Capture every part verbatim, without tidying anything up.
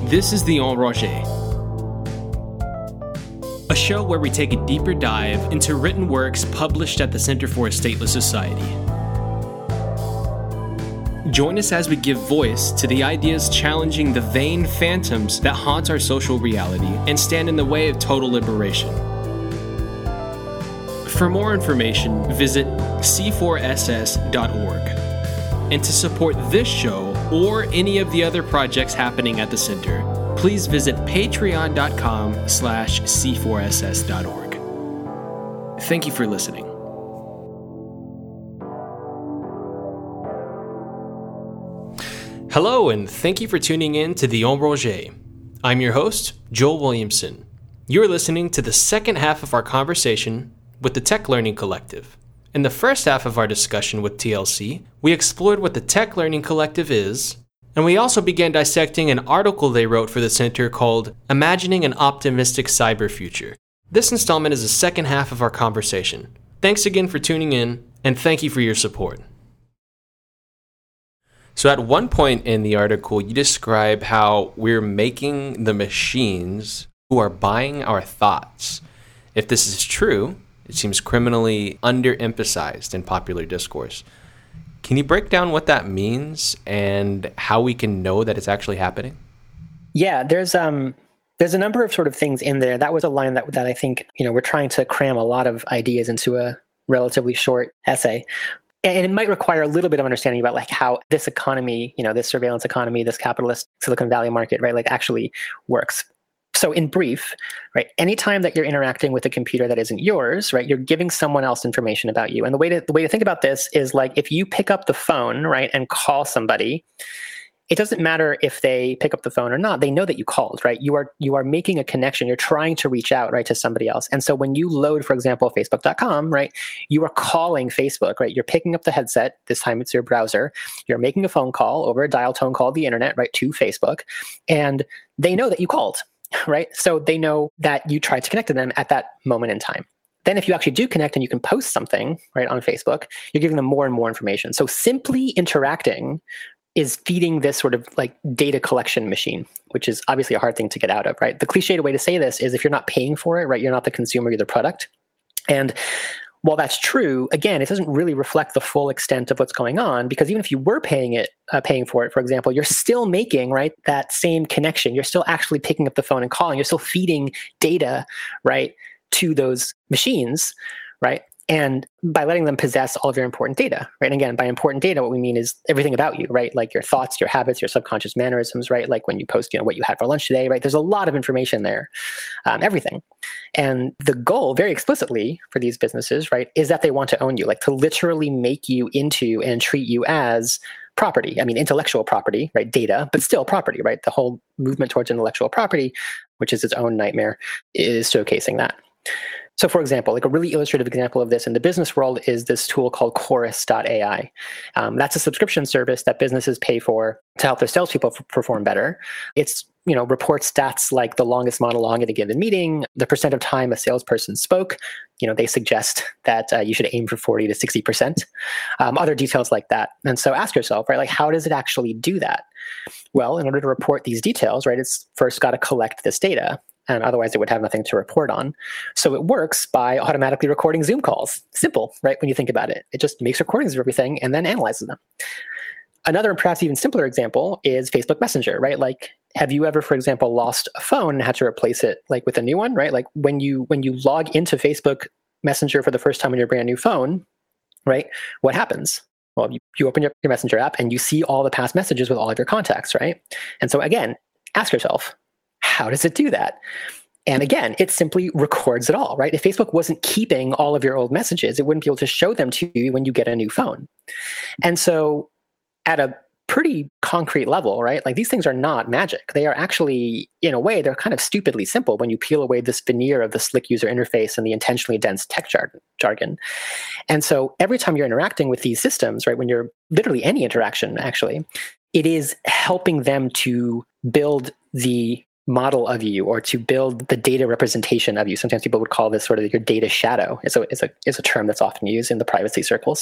This is the Enragé, a show where we take a deeper dive into written works published at the Center for a Stateless Society. Join us as we give voice to the ideas challenging the vain phantoms that haunt our social reality and stand in the way of total liberation. For more information, visit c four s s dot org. And to support this show or any of the other projects happening at the Center, please visit patreon.com slash c4ss.org. Thank you for listening. Hello, and thank you for tuning in to the Enragé. I'm your host, Joel Williamson. You're listening to the second half of our conversation with the Tech Learning Collective. In the first half of our discussion with T L C, we explored what the Tech Learning Collective is, and we also began dissecting an article they wrote for the Center called Imagining an Optimistic Cyber Future. This installment is the second half of our conversation. Thanks again for tuning in, and thank you for your support. So at one point in the article, you describe how we're making the machines who are buying our thoughts. If this is true, it seems criminally underemphasized in popular discourse. Can you break down what that means and how we can know that it's actually happening? Yeah, there's um there's a number of sort of things in there. That was a line that that I think, you know, we're trying to cram a lot of ideas into a relatively short essay. And it might require a little bit of understanding about like how this economy, you know, this surveillance economy, this capitalist Silicon Valley market, right, like actually works. So in brief, right, anytime that you're interacting with a computer that isn't yours, right, you're giving someone else information about you. And the way to the way to think about this is like if you pick up the phone, right, and call somebody, it doesn't matter if they pick up the phone or not. They know that you called, right? You are you are making a connection. You're trying to reach out, right, to somebody else. And so when you load, for example, facebook dot com, right, you are calling Facebook, right? You're picking up the headset. This time it's your browser. You're making a phone call over a dial tone called the internet, right, to Facebook. And they know that you called. Right? So they know that you tried to connect to them at that moment in time. Then if you actually do connect and you can post something, right, on Facebook, you're giving them more and more information. So simply interacting is feeding this sort of like data collection machine, which is obviously a hard thing to get out of, right? The cliched way to say this is if you're not paying for it, right, you're not the consumer, you're the product. And while that's true, again, it doesn't really reflect the full extent of what's going on, because even if you were paying it, uh, paying for it, for example, you're still making, right, that same connection. You're still actually picking up the phone and calling. You're still feeding data, right, to those machines, right? And by letting them possess all of your important data, right? And again, by important data, what we mean is everything about you, right? Like your thoughts, your habits, your subconscious mannerisms, right? Like when you post, you know, what you had for lunch today, right? There's a lot of information there, um, everything. And the goal, very explicitly for these businesses, right, is that they want to own you, like to literally make you into and treat you as property. I mean, intellectual property, right? Data, but still property, right? The whole movement towards intellectual property, which is its own nightmare, is showcasing that. So for example, like a really illustrative example of this in the business world is this tool called Chorus dot A I. Um, that's a subscription service that businesses pay for to help their salespeople f- perform better. It's, you know, reports stats like the longest monologue at a given meeting, the percent of time a salesperson spoke. You know, they suggest that uh, you should aim for forty to sixty percent, um, other details like that. And so ask yourself, right, like how does it actually do that? Well, in order to report these details, right, it's first got to collect this data. And otherwise it would have nothing to report on. So it works by automatically recording Zoom calls. Simple, right? When you think about it, it just makes recordings of everything and then analyzes them. Another and perhaps even simpler example is Facebook Messenger, right? Like, have you ever, for example, lost a phone and had to replace it like with a new one, right? Like when you when you log into Facebook Messenger for the first time on your brand new phone, right? What happens? Well, you, you open your, your Messenger app and you see all the past messages with all of your contacts, right? And so again, ask yourself, how does it do that? And again, it simply records it all, right? If Facebook wasn't keeping all of your old messages, it wouldn't be able to show them to you when you get a new phone. And so at a pretty concrete level, right? Like these things are not magic. They are actually, in a way, they're kind of stupidly simple when you peel away this veneer of the slick user interface and the intentionally dense tech jar- jargon. And so every time you're interacting with these systems, right, when you're literally any interaction, actually, it is helping them to build the model of you or to build the data representation of you. Sometimes people would call this sort of your data shadow. It's a, it's a, it's a term that's often used in the privacy circles.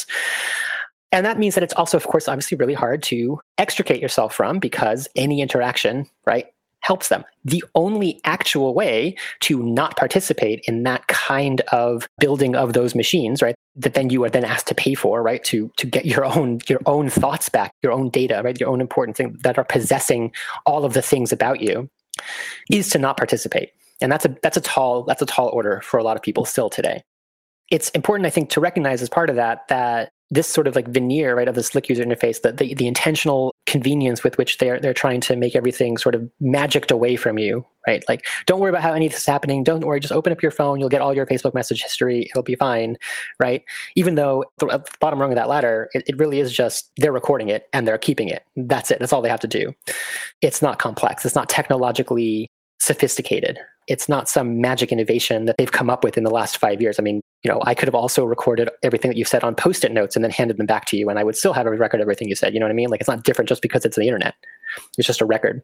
And that means that it's also, of course, obviously really hard to extricate yourself from, because any interaction, right, helps them. The only actual way to not participate in that kind of building of those machines, right, that then you are then asked to pay for, right, to to get your own your own thoughts back, your own data, right, your own important things that are possessing all of the things about you, is to not participate. And that's a that's a tall that's a tall order for a lot of people still today. It's important, I think, to recognize as part of that that this sort of like veneer, right, of the slick user interface, that the, the intentional convenience with which they're they're trying to make everything sort of magicked away from you, right? Like, don't worry about how any of this is happening. Don't worry, just open up your phone. You'll get all your Facebook message history. It'll be fine, right? Even though the bottom rung of that ladder, it, it really is just they're recording it and they're keeping it. That's it. That's all they have to do. It's not complex. It's not technologically sophisticated. It's not some magic innovation that they've come up with in the last five years. I mean, you know, I could have also recorded everything that you said on Post-it notes and then handed them back to you, and I would still have a record of everything you said. You know what I mean? Like, it's not different just because it's the internet. It's just a record.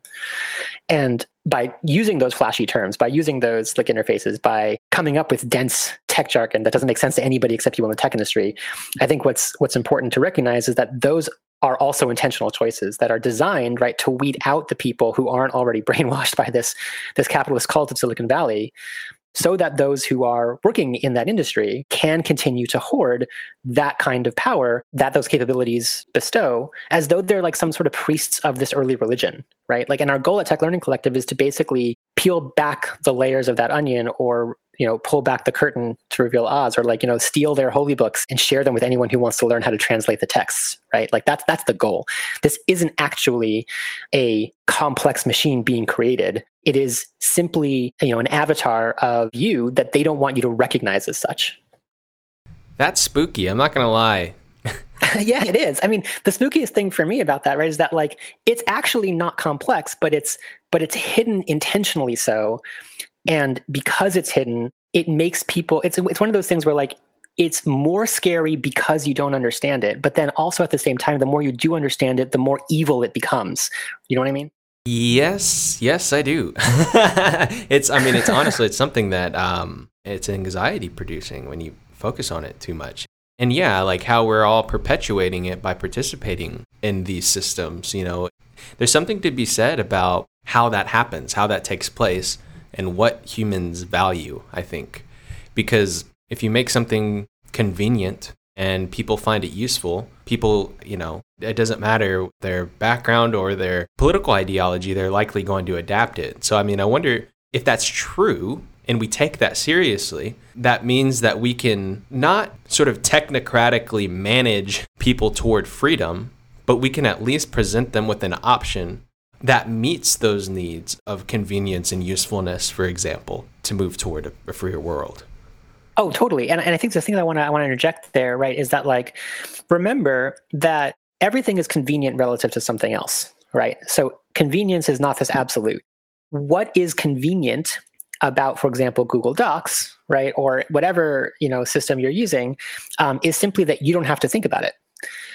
And by using those flashy terms, by using those slick interfaces, by coming up with dense tech jargon that doesn't make sense to anybody except people in the tech industry, I think what's what's important to recognize is that those are also intentional choices that are designed, right, to weed out the people who aren't already brainwashed by this, this capitalist cult of Silicon Valley, so that those who are working in that industry can continue to hoard that kind of power that those capabilities bestow, as though they're like some sort of priests of this early religion, right? Like, and our goal at Tech Learning Collective is to basically peel back the layers of that onion, or, you know, pull back the curtain to reveal Oz, or like, you know, steal their holy books and share them with anyone who wants to learn how to translate the texts, right? Like, that's that's the goal. This isn't actually a complex machine being created. It is simply, you know, an avatar of you that they don't want you to recognize as such. That's spooky. I'm not going to lie. Yeah, it is. I mean, the spookiest thing for me about that, right, is that like it's actually not complex, but it's but it's hidden intentionally so. And because it's hidden, it makes people, it's it's one of those things where like it's more scary because you don't understand it. But then also at the same time, the more you do understand it, the more evil it becomes. You know what I mean? Yes, yes, I do. It's, I mean, it's honestly, it's something that um, it's anxiety producing when you focus on it too much. And yeah, like how we're all perpetuating it by participating in these systems, you know, there's something to be said about how that happens, how that takes place, and what humans value, I think. Because if you make something convenient and people find it useful, people, you know, it doesn't matter their background or their political ideology, they're likely going to adapt it. So, I mean, I wonder if that's true and we take that seriously, that means that we can not sort of technocratically manage people toward freedom, but we can at least present them with an option that meets those needs of convenience and usefulness, for example, to move toward a, a freer world. Oh, totally. And, and I think the thing that I want to I want to interject there, right, is that like, remember that everything is convenient relative to something else, right? So convenience is not this absolute. What is convenient about, for example, Google Docs, right, or whatever, you know, system you're using, um, is simply that you don't have to think about it.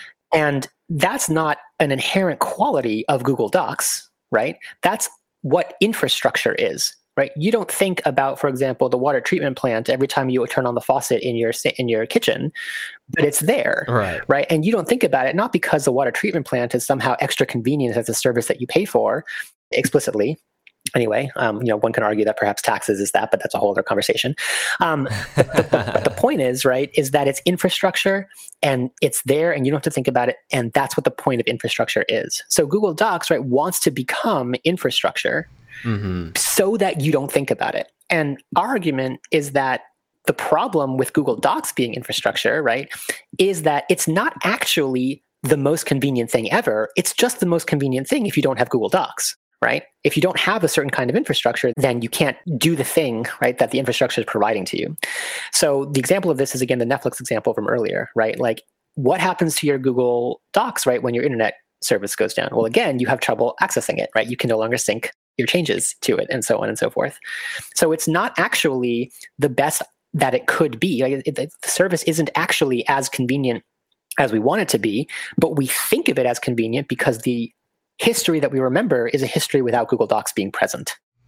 And that's not an inherent quality of Google Docs, right? That's what infrastructure is, right? You don't think about, for example, the water treatment plant every time you turn on the faucet in your in your kitchen, but it's there, right? right? And you don't think about it not because the water treatment plant is somehow extra convenient as a service that you pay for explicitly. Anyway, um, you know, one can argue that perhaps taxes is that, but that's a whole other conversation. Um, but, the, but the point is, right, is that it's infrastructure and it's there and you don't have to think about it. And that's what the point of infrastructure is. So Google Docs, right, wants to become infrastructure mm-hmm. so that you don't think about it. And our argument is that the problem with Google Docs being infrastructure, right, is that it's not actually the most convenient thing ever. It's just the most convenient thing if you don't have Google Docs. Right? If you don't have a certain kind of infrastructure, then you can't do the thing, right, that the infrastructure is providing to you. So the example of this is, again, the Netflix example from earlier, right? Like, what happens to your Google Docs, right, when your internet service goes down? Well, again, you have trouble accessing it, right? You can no longer sync your changes to it and so on and so forth. So it's not actually the best that it could be. Like, it, it, the service isn't actually as convenient as we want it to be, but we think of it as convenient because the history that we remember is a history without Google Docs being present.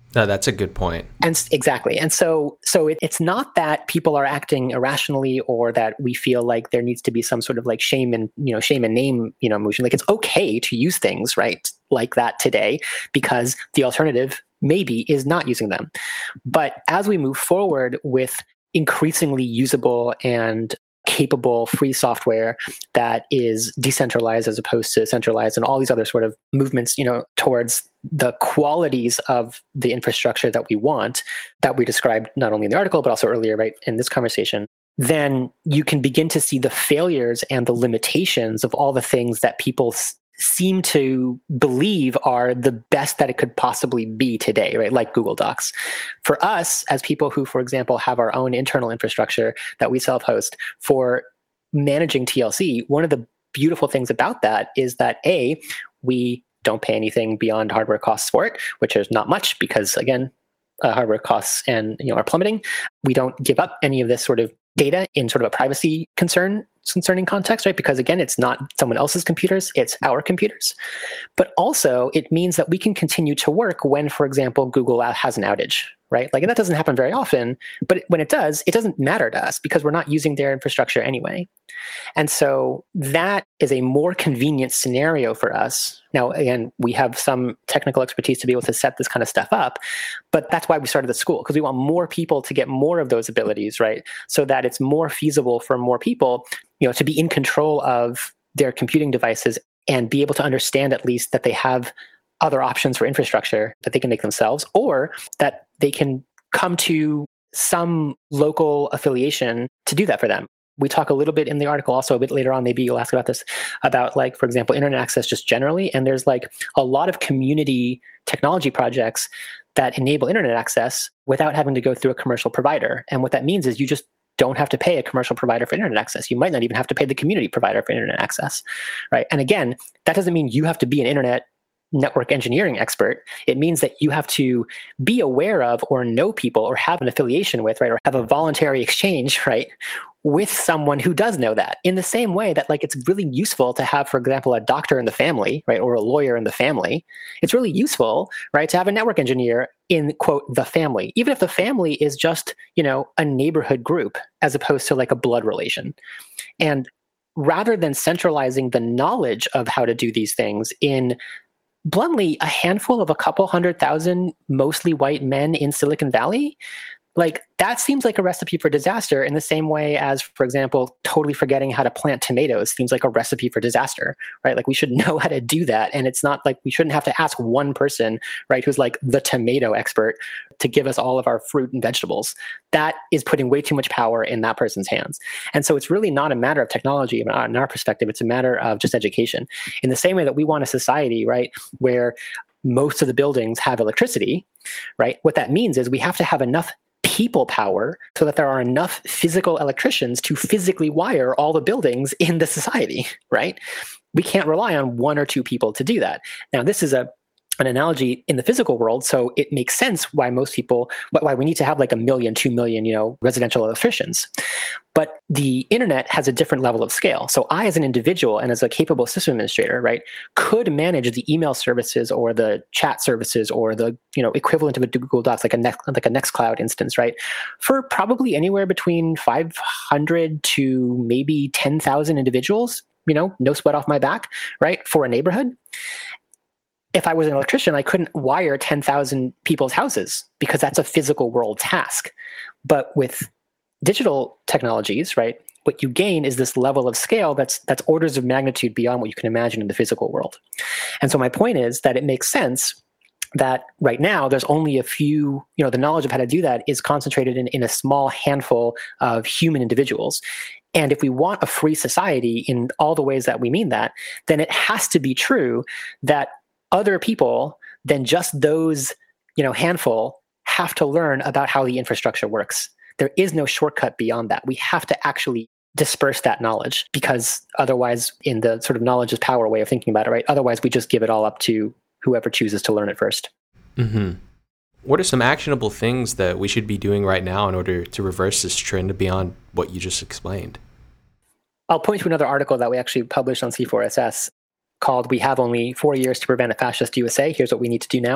No, that's a good point. And exactly. And so so it, it's not that people are acting irrationally or that we feel like there needs to be some sort of like shame and, you know, shame and name, you know, motion. Like it's okay to use things, right, like that today, because the alternative maybe is not using them. But as we move forward with increasingly usable and capable free software that is decentralized as opposed to centralized, and all these other sort of movements, you know, towards the qualities of the infrastructure that we want, that we described not only in the article, but also earlier, right, in this conversation, then you can begin to see the failures and the limitations of all the things that people s- seem to believe are the best that it could possibly be today, right? Like Google Docs. For us, as people who, for example, have our own internal infrastructure that we self-host for managing T L C, one of the beautiful things about that is that A, we don't pay anything beyond hardware costs for it, which is not much because, again, uh, hardware costs and you know are plummeting. We don't give up any of this sort of data in sort of a privacy concern concerning context, right? Because again, it's not someone else's computers, it's our computers. But also it means that we can continue to work when, for example, Google has an outage, right? Like, and that doesn't happen very often, but when it does, it doesn't matter to us because we're not using their infrastructure anyway. And so that is a more convenient scenario for us. Now, again, we have some technical expertise to be able to set this kind of stuff up, but that's why we started the school, because we want more people to get more of those abilities, right? So that it's more feasible for more people, you know, to be in control of their computing devices and be able to understand at least that they have other options for infrastructure that they can make themselves, or that they can come to some local affiliation to do that for them. We talk a little bit in the article also a bit later on, maybe you'll ask about this, about like, for example, internet access just generally. And there's like a lot of community technology projects that enable internet access without having to go through a commercial provider. And what that means is you just don't have to pay a commercial provider for internet access. You might not even have to pay the community provider for internet access, right? And again, that doesn't mean you have to be an internet network engineering expert. It means that you have to be aware of or know people or have an affiliation with, right? Or have a voluntary exchange, right? With someone who does know that, in the same way that like it's really useful to have, for example, a doctor in the family, right? Or a lawyer in the family. It's really useful, right? To have a network engineer in, quote, the family, even if the family is just, you know, a neighborhood group as opposed to like a blood relation. And rather than centralizing the knowledge of how to do these things in bluntly a handful of a couple hundred thousand mostly white men in Silicon Valley, like that seems like a recipe for disaster in the same way as, for example, totally forgetting how to plant tomatoes seems like a recipe for disaster, right? Like we should know how to do that. And it's not like we shouldn't have to ask one person, right, who's like the tomato expert to give us all of our fruit and vegetables. That is putting way too much power in that person's hands. And so it's really not a matter of technology in our perspective. It's a matter of just education. In the same way that we want a society, right, where most of the buildings have electricity, right? What that means is we have to have enough people power so that there are enough physical electricians to physically wire all the buildings in the society, right? We can't rely on one or two people to do that. Now, this is a an analogy in the physical world, so it makes sense why most people, why we need to have like a million, two million, you know, residential electricians. But the internet has a different level of scale. So I, as an individual and as a capable system administrator, right, could manage the email services or the chat services or the, you know, equivalent of a Google Docs, like a Next, like a Nextcloud instance, right, for probably anywhere between five hundred to maybe ten thousand individuals, you know, no sweat off my back, right, for a neighborhood. If I was an electrician, I couldn't wire ten thousand people's houses because that's a physical world task. But with digital technologies, right, what you gain is this level of scale that's that's orders of magnitude beyond what you can imagine in the physical world. And so my point is that it makes sense that right now there's only a few, you know, the knowledge of how to do that is concentrated in, in a small handful of human individuals. And if we want a free society in all the ways that we mean that, then it has to be true that other people than just those, you know, handful have to learn about how the infrastructure works. There is no shortcut beyond that. We have to actually disperse that knowledge because otherwise, in the sort of knowledge is power way of thinking about it, right? Otherwise, we just give it all up to whoever chooses to learn it first. Mm-hmm. What are some actionable things that we should be doing right now in order to reverse this trend beyond what you just explained? I'll point to another article that we actually published on C four S S called "We Have Only Four Years to Prevent a Fascist U S A. Here's what we need to do now."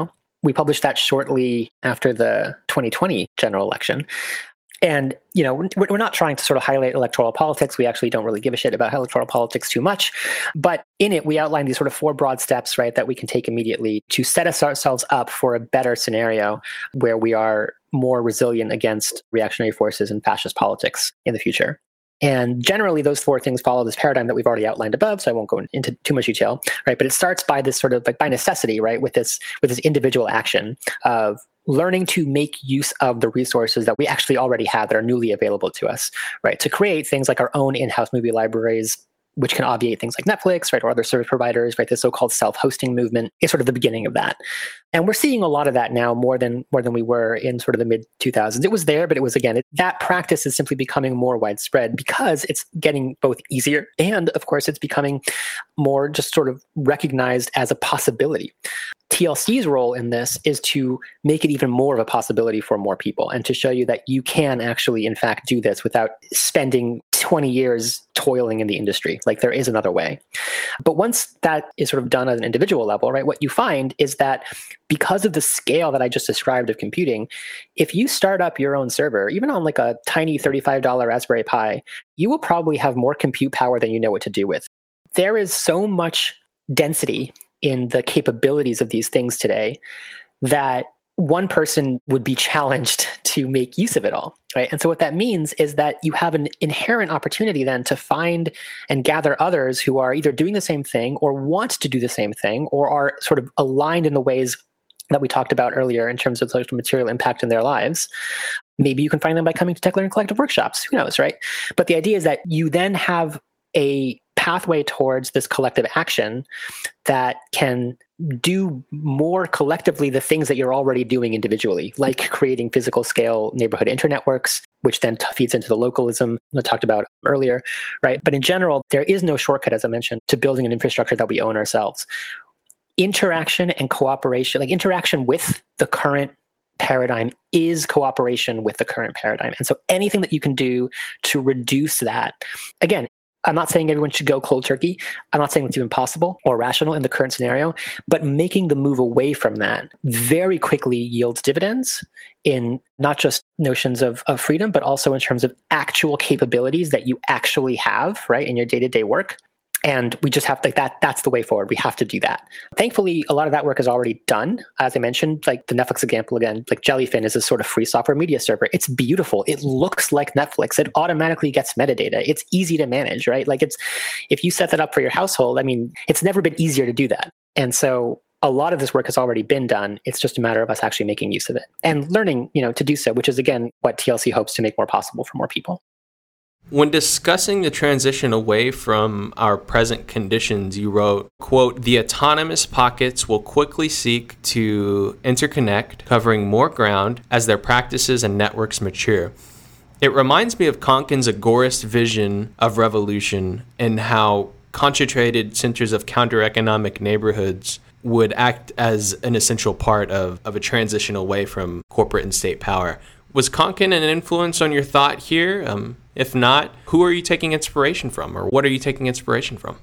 We published that shortly after the twenty twenty general election. And, you know, we're, we're not trying to sort of highlight electoral politics. We actually don't really give a shit about electoral politics too much. But in it, we outline these sort of four broad steps, right, that we can take immediately to set us ourselves up for a better scenario where we are more resilient against reactionary forces and fascist politics in the future. And generally, those four things follow this paradigm that we've already outlined above, so I won't go into too much detail, right? But it starts by this sort of like by necessity, right, with this with this individual action of learning to make use of the resources that we actually already have that are newly available to us, right? To create things like our own in-house movie libraries, which can obviate things like Netflix, right, or other service providers, right? The so-called self-hosting movement is sort of the beginning of that. And we're seeing a lot of that now more than more than we were in sort of the mid two thousands. It was there, but it was, again, it, that practice is simply becoming more widespread because it's getting both easier and, of course, it's becoming more just sort of recognized as a possibility. T L C's role in this is to make it even more of a possibility for more people and to show you that you can actually, in fact, do this without spending twenty years toiling in the industry. Like, there is another way. But once that is sort of done at an individual level, right, what you find is that because of the scale that I just described of computing, if you start up your own server, even on like a tiny thirty-five dollars Raspberry Pi, you will probably have more compute power than you know what to do with. There is so much density in the capabilities of these things today that one person would be challenged to make use of it all, right? And so what that means is that you have an inherent opportunity then to find and gather others who are either doing the same thing or want to do the same thing or are sort of aligned in the ways that we talked about earlier in terms of social material impact in their lives. Maybe you can find them by coming to Tech Learning Collective workshops. Who knows, right? But the idea is that you then have a pathway towards this collective action that can do more collectively the things that you're already doing individually, like creating physical scale neighborhood internetworks, which then t- feeds into the localism I talked about earlier, right? But in general, there is no shortcut, as I mentioned, to building an infrastructure that we own ourselves. Interaction and cooperation, like interaction with the current paradigm is cooperation with the current paradigm. And so anything that you can do to reduce that, again, I'm not saying everyone should go cold turkey. I'm not saying it's even possible or rational in the current scenario, but making the move away from that very quickly yields dividends in not just notions of, of freedom, but also in terms of actual capabilities that you actually have, right, in your day-to-day work. And we just have like that, that's the way forward. We have to do that. Thankfully, a lot of that work is already done. As I mentioned, like the Netflix example again, like Jellyfin is a sort of free software media server. It's beautiful. It looks like Netflix. It automatically gets metadata. It's easy to manage, right? Like it's, if you set that up for your household, I mean, it's never been easier to do that. And so a lot of this work has already been done. It's just a matter of us actually making use of it and learning, you know, to do so, which is again, what T L C hopes to make more possible for more people. When discussing the transition away from our present conditions, you wrote, quote, "The autonomous pockets will quickly seek to interconnect, covering more ground as their practices and networks mature." It reminds me of Konkin's agorist vision of revolution and how concentrated centers of counter-economic neighborhoods would act as an essential part of, of a transition away from corporate and state power. Was Konkin an influence on your thought here? Um, if not, who are you taking inspiration from, or what are you taking inspiration from?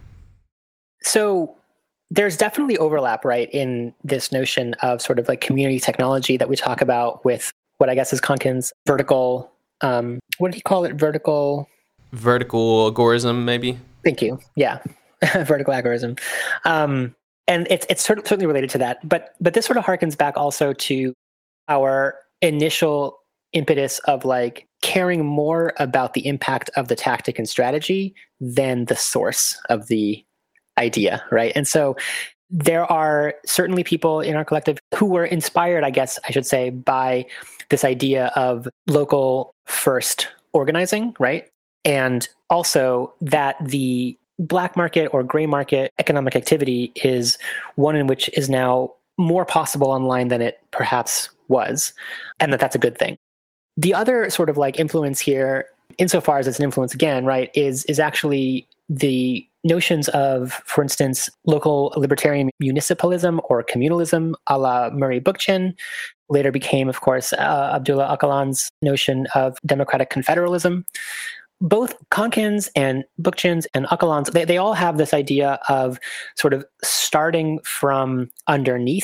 So there's definitely overlap, right, in this notion of sort of like community technology that we talk about with what I guess is Konkin's vertical, um, what did he call it? Vertical? Vertical agorism, maybe? Thank you. Yeah, vertical agorism. Um, and it's it's certainly related to that. But but this sort of harkens back also to our initial impetus of like caring more about the impact of the tactic and strategy than the source of the idea, right? And so there are certainly people in our collective who were inspired, I guess I should say, by this idea of local first organizing, right? And also that the black market or gray market economic activity is one in which is now more possible online than it perhaps was, and that that's a good thing. The other sort of like influence here, insofar as it's an influence again, right, is is actually the notions of, for instance, local libertarian municipalism or communalism a la Murray Bookchin. Later became, of course, uh, Abdullah Öcalan's notion of democratic confederalism. Both Konkin's and Bookchin's and Öcalan's, they, they all have this idea of sort of starting from underneath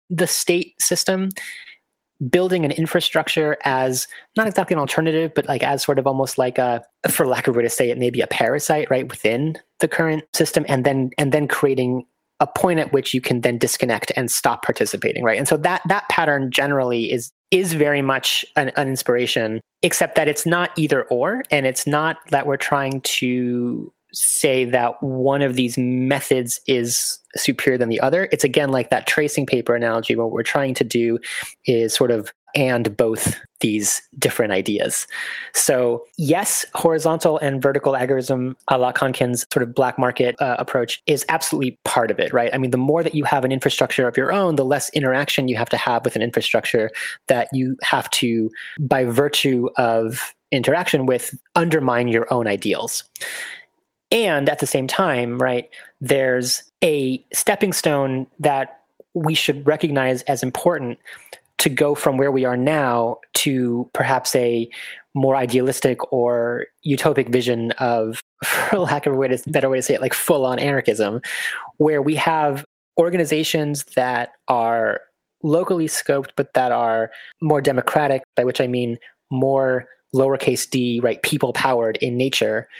the state system, building an infrastructure as not exactly an alternative, but like as sort of almost like a, for lack of a way to say it, maybe a parasite, right, within the current system, and then and then creating a point at which you can then disconnect and stop participating, right? And so that that pattern generally is is very much an, an inspiration, except that it's not either or, and it's not that we're trying to say that one of these methods is superior than the other. It's again like that tracing paper analogy. What we're trying to do is sort of and both these different ideas. So yes, horizontal and vertical agorism, a la Konkin's sort of black market uh, approach, is absolutely part of it, right? I mean, the more that you have an infrastructure of your own, the less interaction you have to have with an infrastructure that you have to, by virtue of interaction with, undermine your own ideals. And at the same time, right, there's a stepping stone that we should recognize as important to go from where we are now to perhaps a more idealistic or utopic vision of, for lack of a way to, better way to say it, like full-on anarchism, where we have organizations that are locally scoped, but that are more democratic, by which I mean more lowercase d, right, people-powered in nature,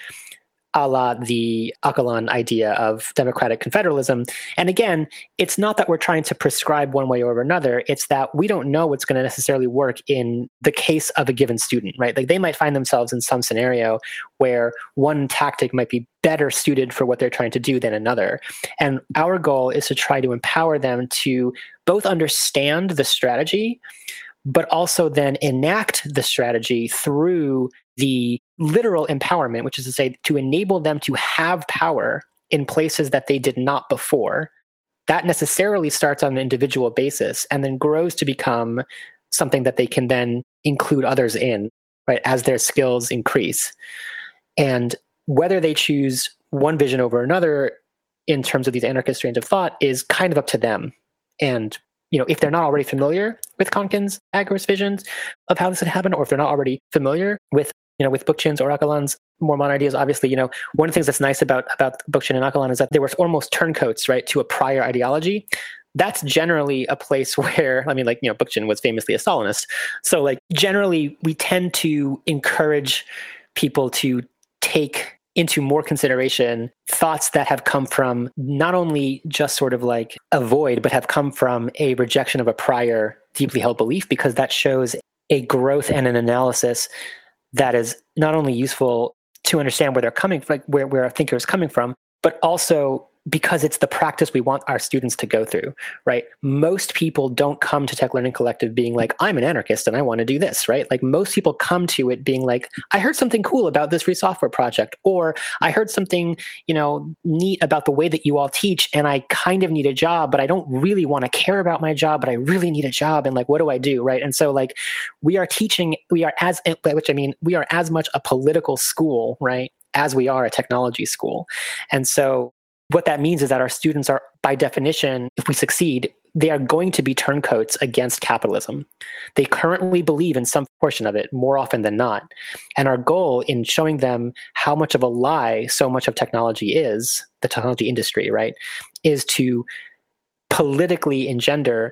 a la the Öcalan idea of democratic confederalism. And again, it's not that we're trying to prescribe one way or another. It's that we don't know what's going to necessarily work in the case of a given student, right? Like they might find themselves in some scenario where one tactic might be better suited for what they're trying to do than another. And our goal is to try to empower them to both understand the strategy, but also then enact the strategy through the literal empowerment, which is to say, to enable them to have power in places that they did not before. That necessarily starts on an individual basis and then grows to become something that they can then include others in, right, as their skills increase. And whether they choose one vision over another in terms of these anarchist strands of thought is kind of up to them. And you know, if they're not already familiar with Konkin's agorist visions of how this would happen, or if they're not already familiar with, you know, with Bookchin's or Öcalan's more modern ideas, obviously, you know, one of the things that's nice about, about Bookchin and Öcalan is that they were almost turncoats, right, to a prior ideology. That's generally a place where, I mean, like, you know, Bookchin was famously a Stalinist. So, like, generally, we tend to encourage people to take into more consideration thoughts that have come from not only just sort of like a void, but have come from a rejection of a prior deeply held belief, because that shows a growth and an analysis that is not only useful to understand where they're coming from, like where, where a thinker is coming from, but also because it's the practice we want our students to go through, right? Most people don't come to Tech Learning Collective being like, I'm an anarchist and I want to do this, right? Like most people come to it being like, I heard something cool about this free software project, or I heard something, you know, neat about the way that you all teach, and I kind of need a job, but I don't really want to care about my job, but I really need a job. And like, what do I do, right? And so like, we are teaching, we are as, which I mean, we are as much a political school, right, as we are a technology school. And so what that means is that our students are, by definition, if we succeed, they are going to be turncoats against capitalism. They currently believe in some portion of it more often than not. And our goal in showing them how much of a lie so much of technology is, the technology industry, right, is to politically engender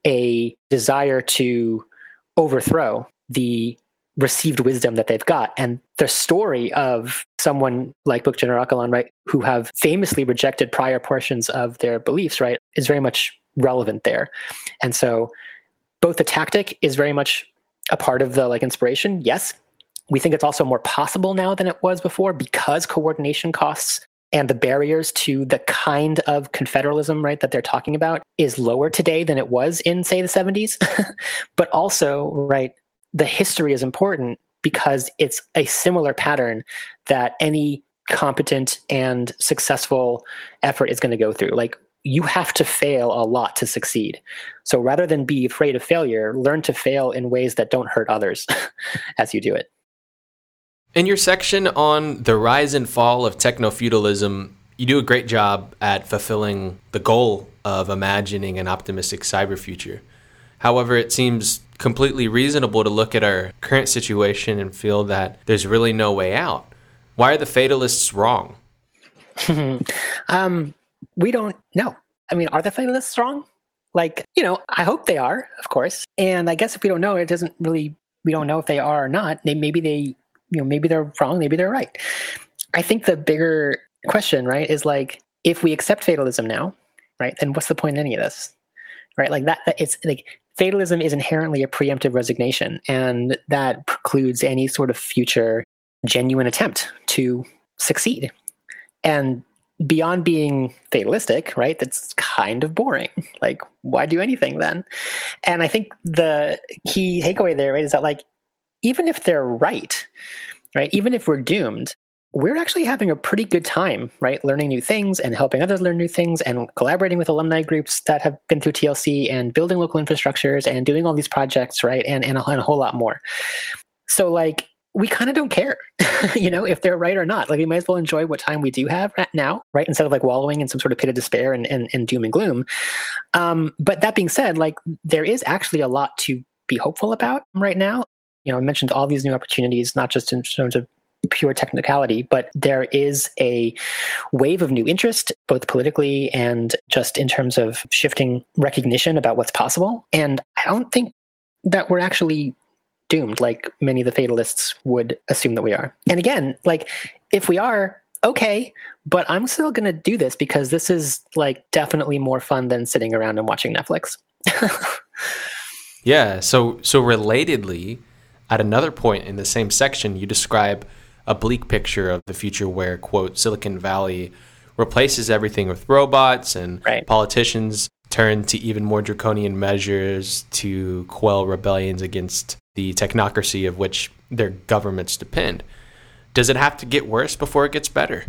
a desire to overthrow the received wisdom that they've got. And the story of someone like Bookchin or Öcalan, right, who have famously rejected prior portions of their beliefs, right, is very much relevant there. And so both the tactic is very much a part of the like inspiration. Yes, we think it's also more possible now than it was before because coordination costs and the barriers to the kind of confederalism, right, that they're talking about is lower today than it was in, say, the seventies. But also, right, the history is important because it's a similar pattern that any competent and successful effort is going to go through. Like, you have to fail a lot to succeed. So rather than be afraid of failure, learn to fail in ways that don't hurt others as you do it. In your section on the rise and fall of techno-feudalism, you do a great job at fulfilling the goal of imagining an optimistic cyber future. However, it seems completely reasonable to look at our current situation and feel that there's really no way out. Why are the fatalists wrong? um, we don't know. I mean, are the fatalists wrong? Like, you know, I hope they are, of course. And I guess if we don't know, it doesn't really, we don't know if they are or not. They, maybe they, you know, maybe they're wrong, maybe they're right. I think the bigger question, right, is like, if we accept fatalism now, right, then what's the point in any of this? Right? Like that, that it's like fatalism is inherently a preemptive resignation, and that precludes any sort of future genuine attempt to succeed. And beyond being fatalistic, right, that's kind of boring. Like, why do anything then? And I think the key takeaway there, right, is that like, even if they're right, right, even if we're doomed, we're actually having a pretty good time, right? Learning new things and helping others learn new things and collaborating with alumni groups that have been through T L C and building local infrastructures and doing all these projects, right? And, and, a, and a whole lot more. So like, we kind of don't care, you know, if they're right or not. Like, we might as well enjoy what time we do have right now, right? Instead of like wallowing in some sort of pit of despair and, and, and doom and gloom. Um, but that being said, like, there is actually a lot to be hopeful about right now. You know, I mentioned all these new opportunities, not just in terms of pure technicality, but there is a wave of new interest, both politically and just in terms of shifting recognition about what's possible. And I don't think that we're actually doomed like many of the fatalists would assume that we are. And again, like, if we are, okay, but I'm still going to do this because this is like definitely more fun than sitting around and watching Netflix. Yeah. So, so relatedly, at another point in the same section, you describe a bleak picture of the future where, quote, Silicon Valley replaces everything with robots, and right. Politicians turn to even more draconian measures to quell rebellions against the technocracy of which their governments depend. Does it have to get worse before it gets better?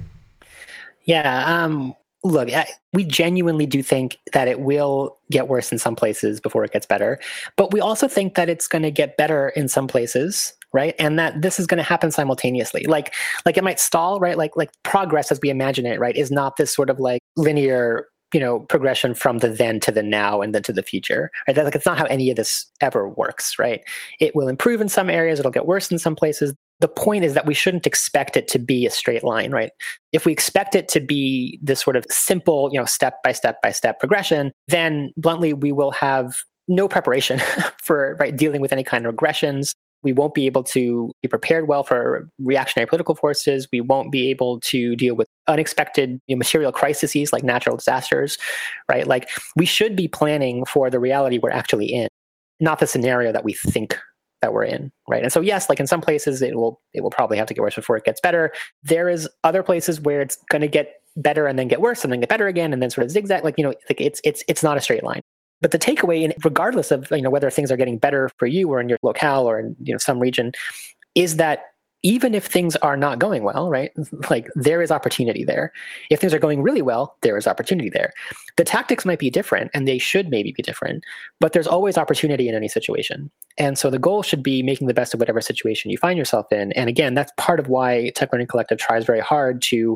Yeah. Um, look, I, we genuinely do think that it will get worse in some places before it gets better. But we also think that it's going to get better in some places, right? And that this is going to happen simultaneously. Like, like it might stall, right? Like, like progress as we imagine it, right, is not this sort of like linear, you know, progression from the then to the now and then to the future, right? That, like, it's not how any of this ever works, right? It will improve in some areas. It'll get worse in some places. The point is that we shouldn't expect it to be a straight line, right? If we expect it to be this sort of simple, you know, step by step by step progression, then bluntly, we will have no preparation for, right, dealing with any kind of regressions. We won't be able to be prepared well for reactionary political forces. We won't be able to deal with unexpected, you know, material crises like natural disasters, right? Like, we should be planning for the reality we're actually in, not the scenario that we think that we're in, right? And so, yes, like in some places, it will it will probably have to get worse before it gets better. There is other places where it's going to get better and then get worse and then get better again and then sort of zigzag. Like, you know, like it's it's it's not a straight line. But the takeaway, in regardless of, you know, whether things are getting better for you or in your locale or in, you know, some region, is that even if things are not going well, right, like there is opportunity there. If things are going really well, there is opportunity there. The tactics might be different, and they should maybe be different, but there's always opportunity in any situation. And so the goal should be making the best of whatever situation you find yourself in. And again, that's part of why Tech Learning Collective tries very hard to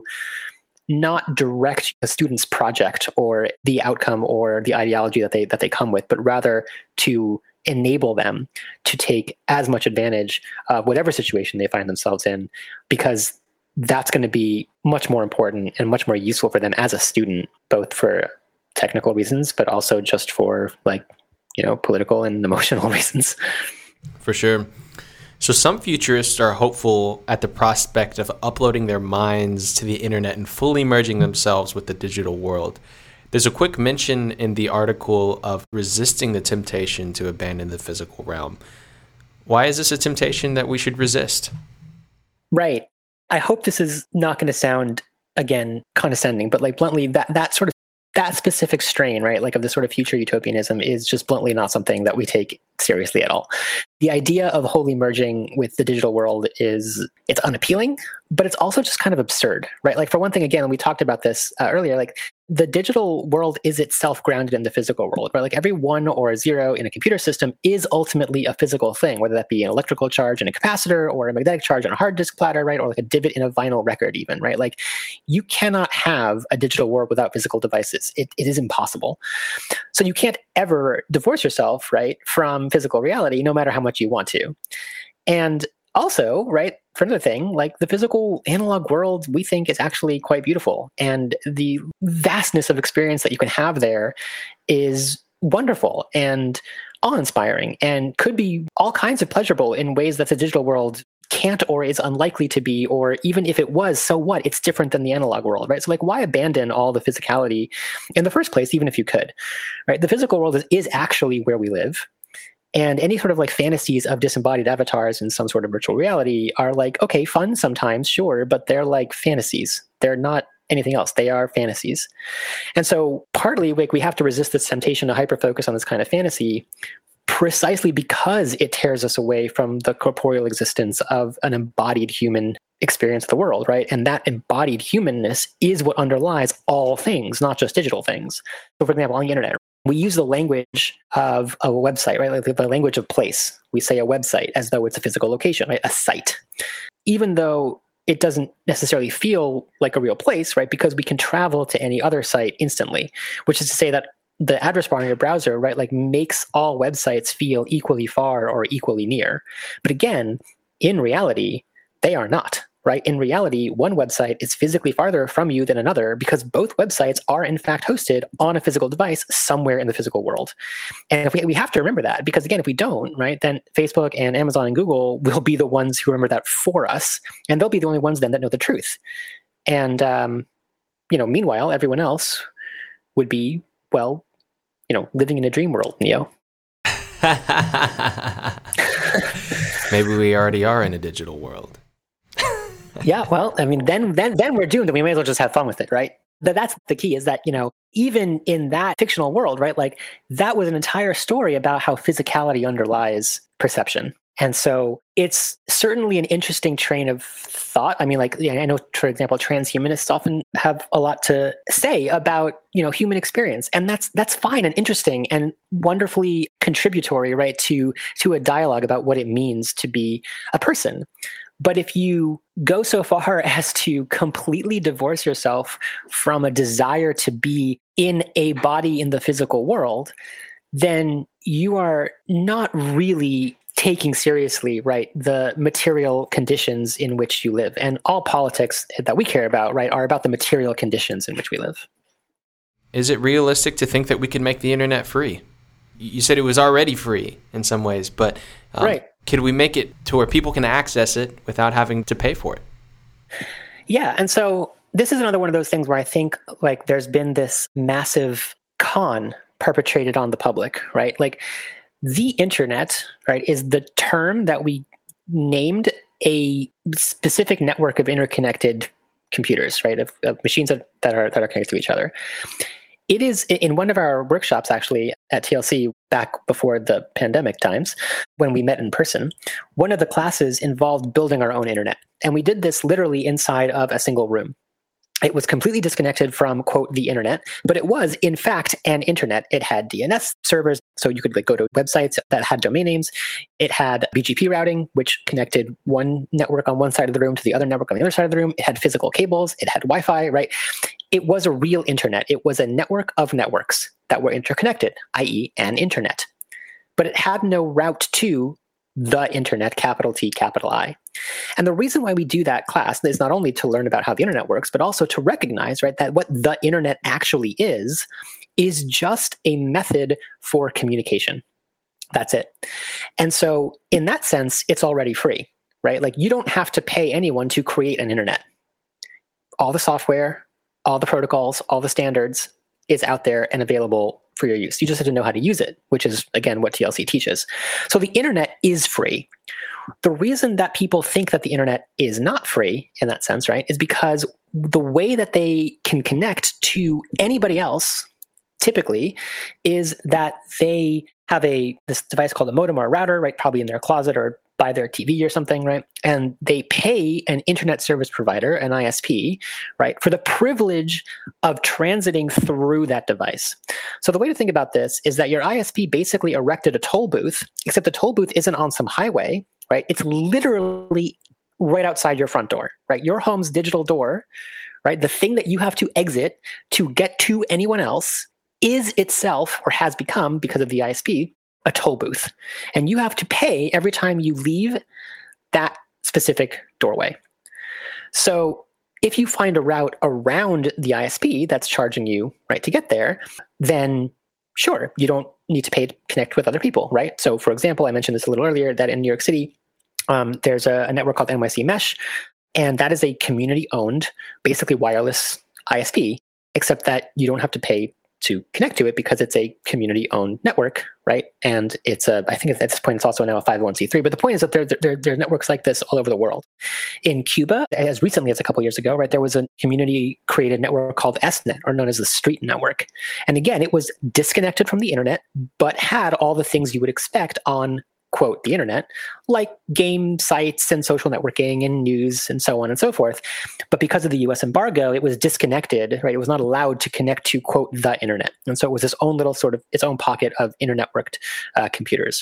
not direct a student's project or the outcome or the ideology that they that they come with, but rather to enable them to take as much advantage of whatever situation they find themselves in, because that's going to be much more important and much more useful for them as a student, both for technical reasons, but also just for, like, you know, political and emotional reasons. For sure. So some futurists are hopeful at the prospect of uploading their minds to the internet and fully merging themselves with the digital world. There's a quick mention in the article of resisting the temptation to abandon the physical realm. Why is this a temptation that we should resist? Right. I hope this is not going to sound, again, condescending, but like bluntly, that, that sort of, that specific strain, right, like of this sort of future utopianism is just bluntly not something that we take seriously at all. The idea of wholly merging with the digital world is, it's unappealing, but it's also just kind of absurd, right? Like, for one thing, again, we talked about this uh, earlier, like the digital world is itself grounded in the physical world, right? Like every one or a zero in a computer system is ultimately a physical thing, whether that be an electrical charge in a capacitor or a magnetic charge on a hard disk platter, right? Or like a divot in a vinyl record even, right? Like, you cannot have a digital world without physical devices. It, it is impossible. So you can't ever divorce yourself, right, from physical reality, no matter how much you want to. And also, right, for another thing, like the physical analog world, we think is actually quite beautiful. And the vastness of experience that you can have there is wonderful and awe-inspiring and could be all kinds of pleasurable in ways that the digital world can't or is unlikely to be, or even if it was, so what? It's different than the analog world, right? So like, why abandon all the physicality in the first place, even if you could, right? The physical world is, is actually where we live. And any sort of like fantasies of disembodied avatars in some sort of virtual reality are like, okay, fun sometimes, sure, but they're like fantasies. They're not anything else. They are fantasies. And so partly like we have to resist this temptation to hyper-focus on this kind of fantasy precisely because it tears us away from the corporeal existence of an embodied human experience of the world, right? And that embodied humanness is what underlies all things, not just digital things. So for example, on the internet, we use the language of a website, right? Like the language of place. We say a website as though it's a physical location, right? A site. Even though it doesn't necessarily feel like a real place, right? Because we can travel to any other site instantly, which is to say that the address bar on your browser, right, like makes all websites feel equally far or equally near. But again, in reality, they are not, right? In reality, one website is physically farther from you than another because both websites are in fact hosted on a physical device somewhere in the physical world. And if we, we have to remember that because again, if we don't, right, then Facebook and Amazon and Google will be the ones who remember that for us. And they'll be the only ones then that know the truth. And, um, you know, meanwhile, everyone else would be, well, you know, living in a dream world, Neo. Maybe we already are in a digital world. Yeah, well, I mean, then then then we're doomed, and we may as well just have fun with it, right? That that's the key. Is that, you know, even in that fictional world, right? Like that was an entire story about how physicality underlies perception. And so it's certainly an interesting train of thought. I mean, like, yeah, I know, for example, transhumanists often have a lot to say about, you know, human experience. And that's that's fine and interesting and wonderfully contributory, right, to to a dialogue about what it means to be a person. But if you go so far as to completely divorce yourself from a desire to be in a body in the physical world, then you are not really taking seriously, right, the material conditions in which you live. And all politics that we care about, right, are about the material conditions in which we live. Is it realistic to think that we can make the internet free? You said it was already free in some ways, but um, right. Could we make it to where people can access it without having to pay for it? Yeah, and so this is another one of those things where I think like there's been this massive con perpetrated on the public, right? Like the internet, right, is the term that we named a specific network of interconnected computers, right, of, of machines that, that are that are connected to each other. It is in one of our workshops, actually, at T L C back before the pandemic times, when we met in person, one of the classes involved building our own internet. And we did this literally inside of a single room. It was completely disconnected from, quote, the internet, but it was, in fact, an internet. It had D N S servers, so you could like go to websites that had domain names. It had B G P routing, which connected one network on one side of the room to the other network on the other side of the room. It had physical cables. It had Wi-Fi, right? It was a real internet. It was a network of networks that were interconnected, that is an internet. But it had no route to the internet, capital T, capital I. And the reason why we do that class is not only to learn about how the internet works, but also to recognize, right, that what the internet actually is, is just a method for communication. That's it. And so in that sense, it's already free, right? Like you don't have to pay anyone to create an internet. All the software, all the protocols, all the standards is out there and available for your use. You just have to know how to use it, which is, again, what T L C teaches. So the internet is free. The reason that people think that the internet is not free in that sense, right, is because the way that they can connect to anybody else typically is that they have a this device called a modem or a router, right, probably in their closet or by their T V or something, right? And they pay an internet service provider, an I S P, right, for the privilege of transiting through that device. So the way to think about this is that your I S P basically erected a toll booth, except the toll booth isn't on some highway, right? It's literally right outside your front door, right? Your home's digital door, right? The thing that you have to exit to get to anyone else is itself, or has become, because of the I S P, a toll booth. And you have to pay every time you leave that specific doorway. So if you find a route around the I S P that's charging you, right, to get there, then sure, you don't need to pay to connect with other people, right? So for example, I mentioned this a little earlier, that in New York City, um, there's a, a network called N Y C Mesh, and that is a community-owned, basically wireless I S P, except that you don't have to pay to connect to it because it's a community-owned network, right? And it's a, I think at this point it's also now a five oh one c three. But the point is that there, there, there are networks like this all over the world. In Cuba, as recently as a couple years ago, right, there was a community-created network called S Net, or known as the Street Network. And again, it was disconnected from the internet, but had all the things you would expect on, quote, the internet, like game sites and social networking and news and so on and so forth. But because of the U S embargo, it was disconnected, right? It was not allowed to connect to, quote, the internet. And so it was its own little sort of, its own pocket of internetworked uh, computers.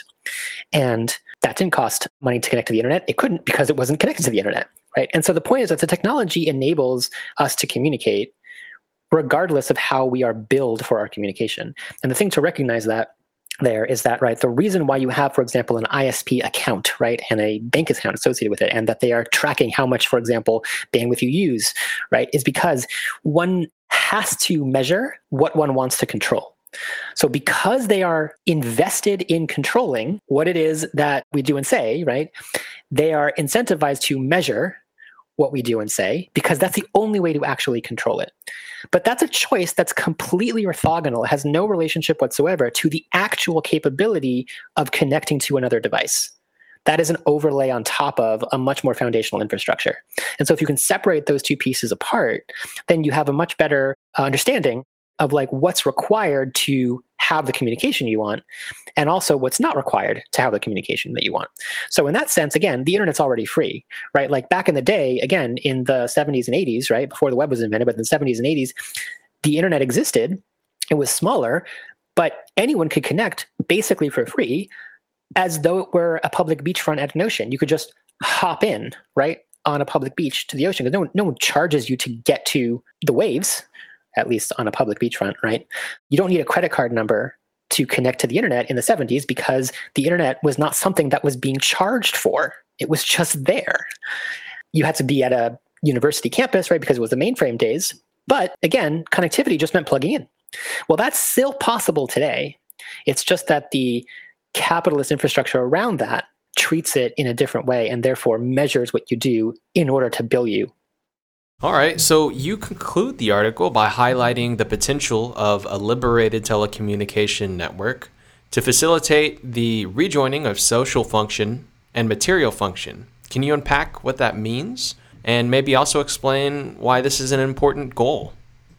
And that didn't cost money to connect to the internet. It couldn't because it wasn't connected to the internet, right? And so the point is that the technology enables us to communicate regardless of how we are billed for our communication. And the thing to recognize that there is that, right, the reason why you have, for example, an I S P account, right, and a bank account associated with it, and that they are tracking how much, for example, bandwidth you use, right, is because one has to measure what one wants to control. So because they are invested in controlling what it is that we do and say, right, they are incentivized to measure what we do and say, because that's the only way to actually control it. But that's a choice that's completely orthogonal, has no relationship whatsoever to the actual capability of connecting to another device. That is an overlay on top of a much more foundational infrastructure. And so if you can separate those two pieces apart, then you have a much better uh, understanding of like what's required to have the communication you want, and also what's not required to have the communication that you want. So in that sense, again, the internet's already free, right? Like back in the day, again, in the seventies and eighties, right, before the web was invented, but in the seventies and eighties, the internet existed. It was smaller, but anyone could connect basically for free, as though it were a public beachfront at an ocean. You could just hop in, right, on a public beach to the ocean, because no one, no one charges you to get to the waves, at least on a public beachfront, right? You don't need a credit card number to connect to the internet in the seventies, because the internet was not something that was being charged for. It was just there. You had to be at a university campus, right, because it was the mainframe days. But again, connectivity just meant plugging in. Well, that's still possible today. It's just that the capitalist infrastructure around that treats it in a different way, and therefore measures what you do in order to bill you. All right, so you conclude the article by highlighting the potential of a liberated telecommunication network to facilitate the rejoining of social function and material function. Can you unpack what that means, and maybe also explain why this is an important goal?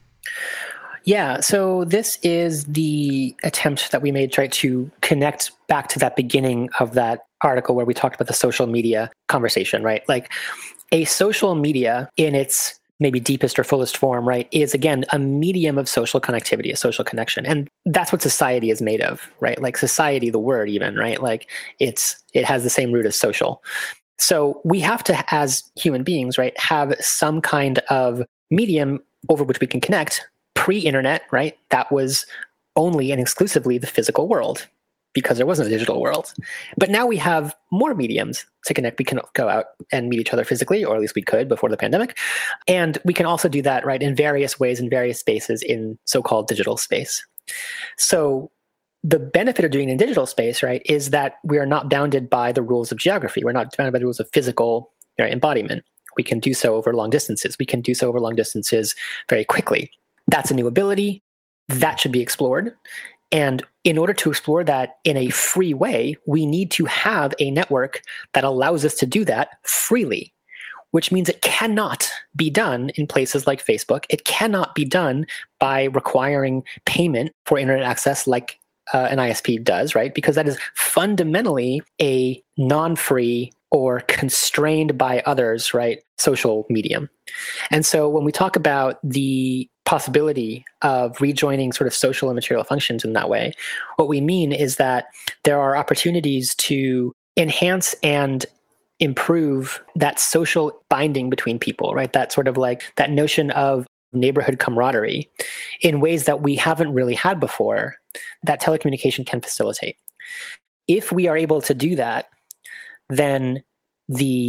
Yeah, so this is the attempt that we made to try to connect back to that beginning of that article where we talked about the social media conversation, right? Like, a social media in its maybe deepest or fullest form, right, is again a medium of social connectivity, a social connection. And that's what society is made of, right? Like society, the word even, right? Like it's it has the same root as social. So we have to, as human beings, right, have some kind of medium over which we can connect. Pre-internet, right, that was only and exclusively the physical world, because there wasn't a digital world. But now we have more mediums to connect. We can go out and meet each other physically, or at least we could before the pandemic. And we can also do that, right, in various ways, in various spaces in so-called digital space. So the benefit of doing it in digital space, right, is that we are not bounded by the rules of geography. We're not bounded by the rules of physical, right, embodiment. We can do so over long distances. We can do so over long distances very quickly. That's a new ability. That should be explored. And in order to explore that in a free way, we need to have a network that allows us to do that freely, which means it cannot be done in places like Facebook. It cannot be done by requiring payment for internet access like uh, an I S P does, right? Because that is fundamentally a non-free or constrained by others, right, social medium. And so when we talk about the possibility of rejoining sort of social and material functions in that way, what we mean is that there are opportunities to enhance and improve that social binding between people, right? That sort of like that notion of neighborhood camaraderie in ways that we haven't really had before, that telecommunication can facilitate. If we are able to do that, then the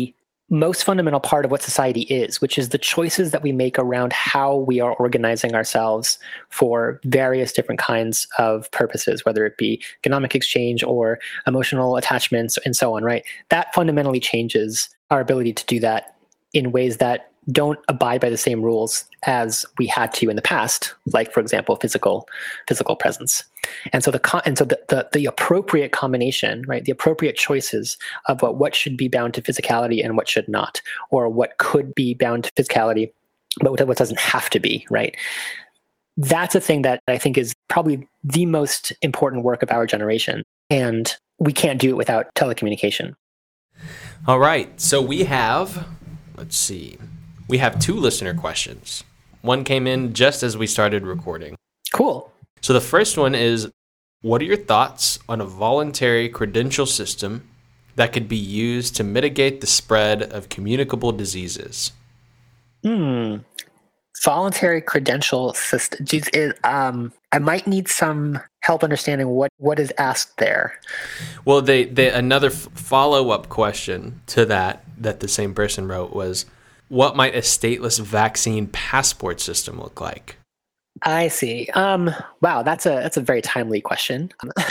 most fundamental part of what society is, which is the choices that we make around how we are organizing ourselves for various different kinds of purposes, whether it be economic exchange or emotional attachments and so on, right? That fundamentally changes our ability to do that in ways that don't abide by the same rules as we had to in the past, like, for example, physical physical presence. And so the con- and so the, the the appropriate combination, right, the appropriate choices of what, what should be bound to physicality and what should not, or what could be bound to physicality, but what doesn't have to be, right? That's a thing that I think is probably the most important work of our generation. And we can't do it without telecommunication. All right. So we have, let's see, we have two listener questions. One came in just as we started recording. Cool. So the first one is, what are your thoughts on a voluntary credential system that could be used to mitigate the spread of communicable diseases? Hmm. Voluntary credential system. Geez, it, um, I might need some help understanding what, what is asked there. Well, they, they another f- follow-up question to that that the same person wrote was, what might a stateless vaccine passport system look like? I see. Um, wow, that's a that's a very timely question.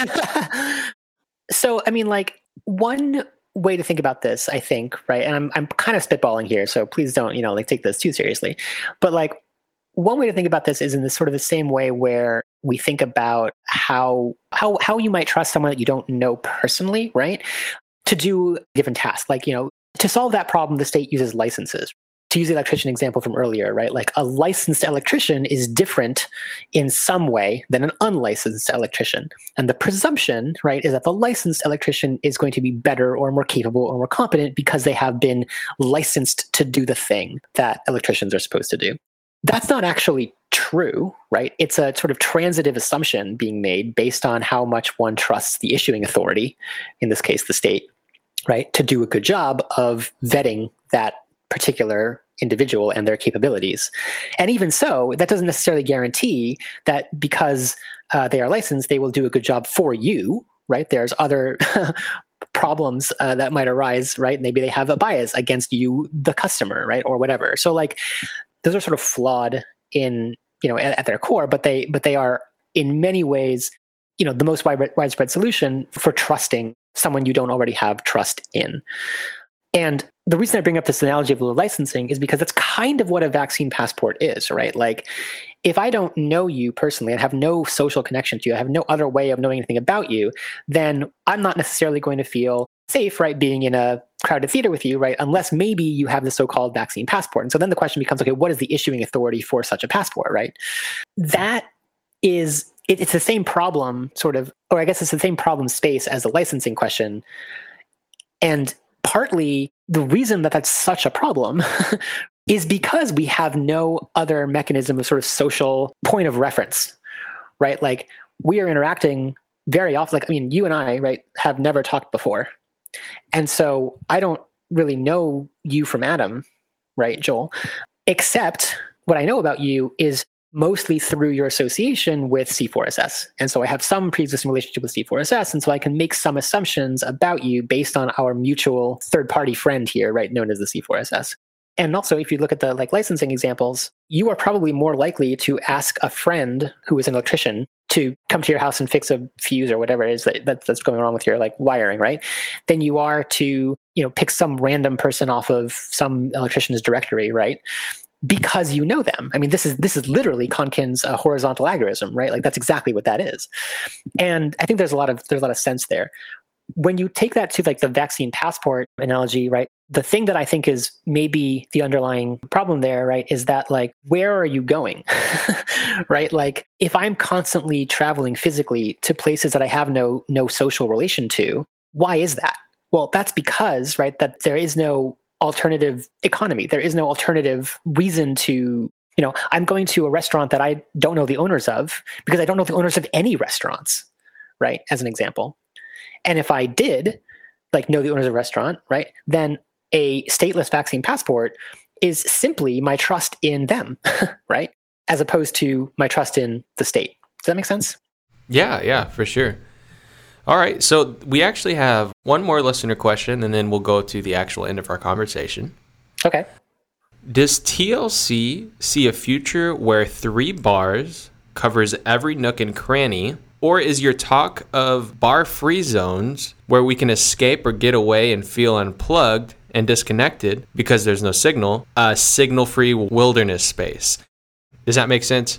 So, I mean, like, one way to think about this, I think, right, and I'm I'm kind of spitballing here, so please don't, you know, like take this too seriously. But like, one way to think about this is in this sort of the same way where we think about how how how you might trust someone that you don't know personally, right, to do different tasks. Like, you know, to solve that problem, the state uses licenses. To use the electrician example from earlier, right? Like, a licensed electrician is different in some way than an unlicensed electrician. And the presumption, right, is that the licensed electrician is going to be better or more capable or more competent because they have been licensed to do the thing that electricians are supposed to do. That's not actually true, right? It's a sort of transitive assumption being made based on how much one trusts the issuing authority, in this case, the state, right, to do a good job of vetting that particular individual and their capabilities. And even so, that doesn't necessarily guarantee that because uh, they are licensed, they will do a good job for you, right? There's other problems uh, that might arise, right? Maybe they have a bias against you, the customer, right? Or whatever. So like, those are sort of flawed in, you know, at, at their core, but they, but they are in many ways, you know, the most wide, widespread solution for trusting someone you don't already have trust in. And the reason I bring up this analogy of licensing is because that's kind of what a vaccine passport is, right? Like, if I don't know you personally and have no social connection to you, I have no other way of knowing anything about you, then I'm not necessarily going to feel safe, right, being in a crowded theater with you, right, unless maybe you have the so-called vaccine passport. And so then the question becomes, okay, what is the issuing authority for such a passport, right? That is, it, it's the same problem, sort of, or I guess it's the same problem space as the licensing question. And partly the reason that that's such a problem is because we have no other mechanism of sort of social point of reference, right? Like, we are interacting very often. Like, I mean, you and I, right, have never talked before. And so I don't really know you from Adam, right, Joel, except what I know about you is mostly through your association with C four S S. And so I have some pre-existing relationship with C four S S, and so I can make some assumptions about you based on our mutual third-party friend here, right, known as the C four S S. And also, if you look at the like licensing examples, you are probably more likely to ask a friend who is an electrician to come to your house and fix a fuse or whatever it is that, that that's going wrong with your like wiring, right? Than you are to, you know, pick some random person off of some electrician's directory, right? Because you know them. I mean, this is this is literally Konkin's uh, horizontal algorithm, right? Like, that's exactly what that is. And I think there's a lot of there's a lot of sense there. When you take that to like the vaccine passport analogy, right? The thing that I think is maybe the underlying problem there, right, is that like, where are you going? Right? Like, if I'm constantly traveling physically to places that I have no no social relation to, why is that? Well, that's because, right, that there is no alternative economy. There is no alternative reason to, you know, I'm going to a restaurant that I don't know the owners of because I don't know the owners of any restaurants, right? As an example. And if I did, like, know the owners of a restaurant, right, then a stateless vaccine passport is simply my trust in them, right? As opposed to my trust in the state. Does that make sense? Yeah, yeah, for sure. All right. So we actually have one more listener question, and then we'll go to the actual end of our conversation. Okay. Does T L C see a future where three bars covers every nook and cranny, or is your talk of bar-free zones where we can escape or get away and feel unplugged and disconnected because there's no signal, a signal-free wilderness space? Does that make sense?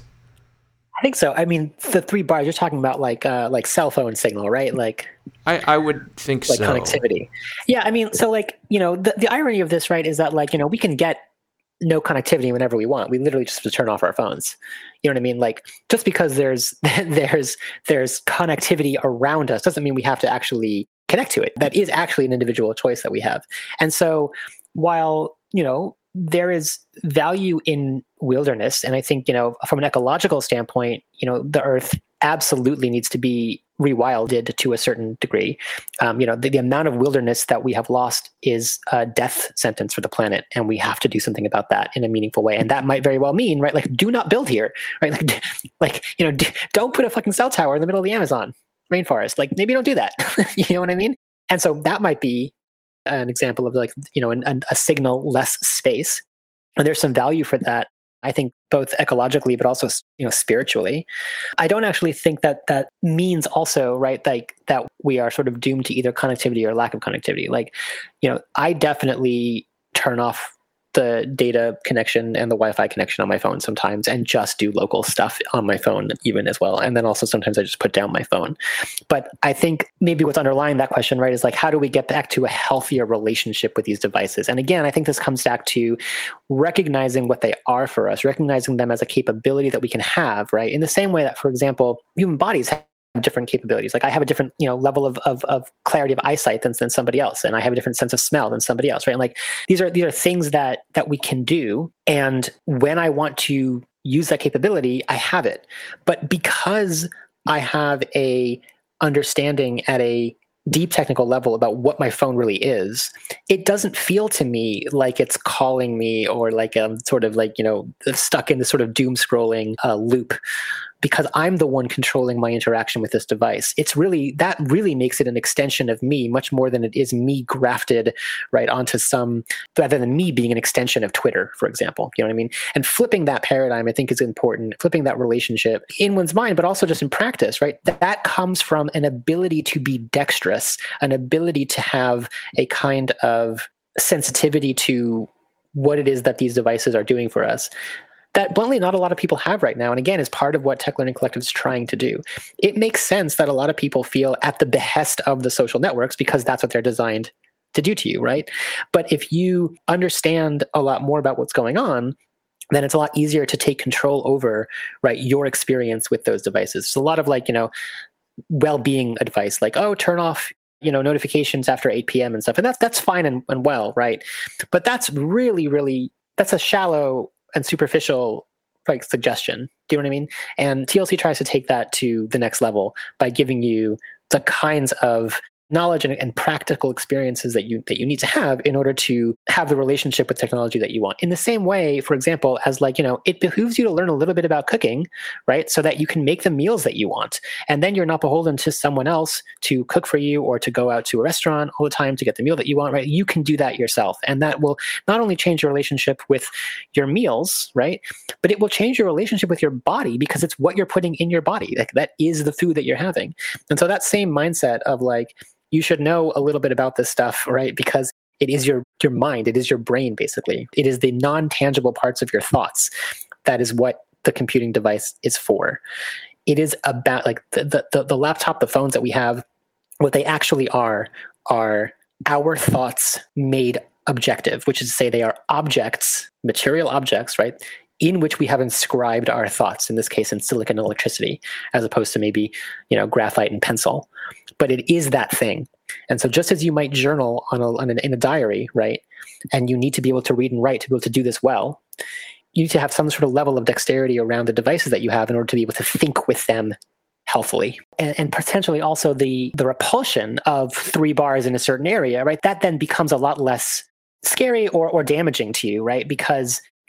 I think so. I mean, the three bars, you're talking about like uh, like cell phone signal, right? Like I, I would think like so. connectivity. Yeah, I mean, so like, you know, the, the irony of this, right, is that like, you know, we can get no connectivity whenever we want. We literally just have to turn off our phones. You know what I mean? Like just because there's there's there's connectivity around us doesn't mean we have to actually connect to it. That is actually an individual choice that we have. And so while, you know, there is value in wilderness, and I think, you know, from an ecological standpoint, you know, the Earth absolutely needs to be rewilded to a certain degree. Um, you know, the, the amount of wilderness that we have lost is a death sentence for the planet, and we have to do something about that in a meaningful way. And that might very well mean, right, like, do not build here, right? Like, like you know, d- don't put a fucking cell tower in the middle of the Amazon rainforest. Like, maybe don't do that. You know what I mean? And so that might be an example of like, you know, an, an, a signal-less space. And there's some value for that, I think, both ecologically, but also, you know, spiritually. I don't actually think that that means also, right, like that we are sort of doomed to either connectivity or lack of connectivity. Like, you know, I definitely turn off the data connection and the Wi-Fi connection on my phone sometimes and just do local stuff on my phone even as well. And then also sometimes I just put down my phone. But I think maybe what's underlying that question, right, is like, how do we get back to a healthier relationship with these devices? And again, I think this comes back to recognizing what they are for us, recognizing them as a capability that we can have, right? In the same way that, for example, human bodies have different capabilities. Like I have a different, you know, level of, of, of clarity of eyesight than, than somebody else. And I have a different sense of smell than somebody else, right? And like, these are, these are things that, that we can do. And when I want to use that capability, I have it. But because I have a understanding at a deep technical level about what my phone really is, it doesn't feel to me like it's calling me or like I'm sort of like, you know, stuck in this sort of doom scrolling uh, loop, because I'm the one controlling my interaction with this device. It's really, that really makes it an extension of me much more than it is me grafted right onto some, rather than me being an extension of Twitter, for example. You know what I mean? And flipping that paradigm, I think, is important. Flipping that relationship in one's mind, but also just in practice, right? That, that comes from an ability to be dexterous, an ability to have a kind of sensitivity to what it is that these devices are doing for us that bluntly not a lot of people have right now. And again, is part of what Tech Learning Collective is trying to do. It makes sense that a lot of people feel at the behest of the social networks because that's what they're designed to do to you, right? But if you understand a lot more about what's going on, then it's a lot easier to take control over, right, your experience with those devices. So a lot of like, you know, well-being advice, like, oh, turn off, you know, notifications after eight p.m. and stuff. And that's, that's fine and, and well, right? But that's really, really, that's a shallow and superficial like suggestion. Do you know what I mean? And T L C tries to take that to the next level by giving you the kinds of knowledge and, and practical experiences that you that you need to have in order to have the relationship with technology that you want. In the same way, for example, as like, you know, it behooves you to learn a little bit about cooking, right? So that you can make the meals that you want. And then you're not beholden to someone else to cook for you or to go out to a restaurant all the time to get the meal that you want, right? You can do that yourself. And that will not only change your relationship with your meals, right? But it will change your relationship with your body because it's what you're putting in your body. Like that is the food that you're having. And so that same mindset of like, you should know a little bit about this stuff, right? Because it is your your mind, it is your brain, basically. It is the non-tangible parts of your thoughts. That is what the computing device is for. It is about like the the, the laptop, the phones that we have, what they actually are, are our thoughts made objective, which is to say they are objects, material objects, right? In which we have inscribed our thoughts, in this case in silicon and electricity, as opposed to maybe, you know, graphite and pencil. But it is that thing. And so just as you might journal on a, on an, in a diary, right, and you need to be able to read and write to be able to do this well, you need to have some sort of level of dexterity around the devices that you have in order to be able to think with them healthfully. And, and potentially also the, the repulsion of three bars in a certain area, right, that then becomes a lot less scary or, or damaging to you, right, because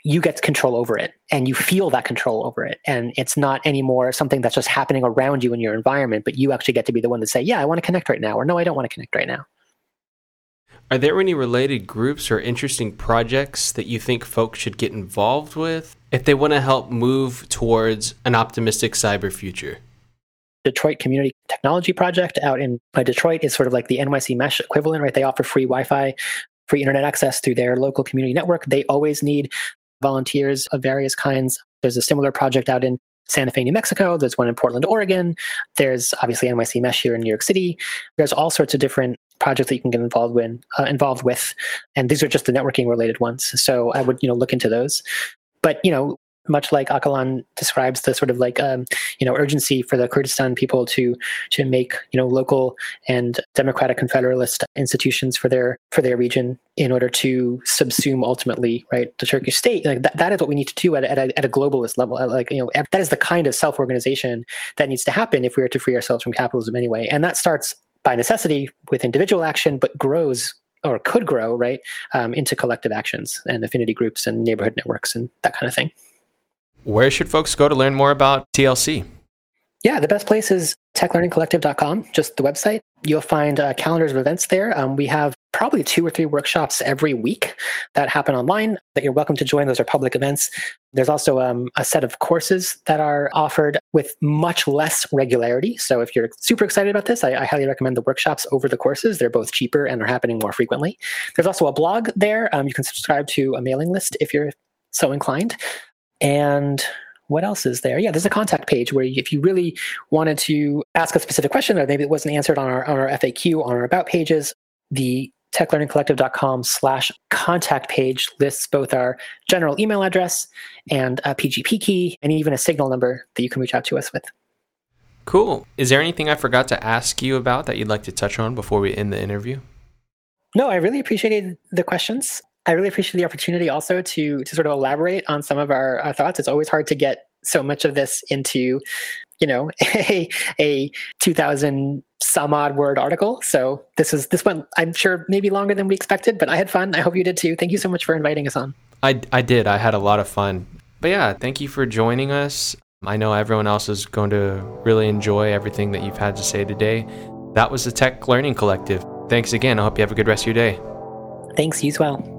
you get control over it and you feel that control over it. And it's not anymore something that's just happening around you in your environment, but you actually get to be the one to say, yeah, I want to connect right now, or no, I don't want to connect right now. Are there any related groups or interesting projects that you think folks should get involved with if they want to help move towards an optimistic cyber future? Detroit Community Technology Project out in uh, Detroit is sort of like the N Y C Mesh equivalent, right? They offer free Wi-Fi, free internet access through their local community network. They always need volunteers of various kinds. There's a similar project out in Santa Fe, New Mexico. There's one in Portland, Oregon. There's obviously N Y C Mesh here in New York City. There's all sorts of different projects that you can get involved with, uh, involved with. And these are just the networking related ones. So I would, you know, look into those. But, you know, much like Akalan describes the sort of like, um, you know, urgency for the Kurdistan people to to make, you know, local and democratic confederalist institutions for their for their region in order to subsume ultimately, right, the Turkish state. Like that, that is what we need to do at, at, a, at a globalist level. Like, you know, that is the kind of self-organization that needs to happen if we are to free ourselves from capitalism anyway. And that starts by necessity with individual action, but grows or could grow, right, um, into collective actions and affinity groups and neighborhood networks and that kind of thing. Where should folks go to learn more about T L C? Yeah, the best place is tech learning collective dot com, just the website. You'll find uh, calendars of events there. Um, we have probably two or three workshops every week that happen online that you're welcome to join. Those are public events. There's also um, a set of courses that are offered with much less regularity. So if you're super excited about this, I, I highly recommend the workshops over the courses. They're both cheaper and are happening more frequently. There's also a blog there. Um, you can subscribe to a mailing list if you're so inclined. And what else is there? Yeah, there's a contact page where if you really wanted to ask a specific question or maybe it wasn't answered on our on our F A Q, on our about pages, the tech learning collective dot com slash contact page lists both our general email address and a P G P key and even a signal number that you can reach out to us with. Cool. Is there anything I forgot to ask you about that you'd like to touch on before we end the interview? No, I really appreciated the questions. I really appreciate the opportunity also to to sort of elaborate on some of our, our thoughts. It's always hard to get so much of this into, you know, a, a two thousand some odd word article. So this is this went, I'm sure, maybe longer than we expected, but I had fun. I hope you did too. Thank you so much for inviting us on. I, I did. I had a lot of fun. But yeah, thank you for joining us. I know everyone else is going to really enjoy everything that you've had to say today. That was the Tech Learning Collective. Thanks again. I hope you have a good rest of your day. Thanks. You as well.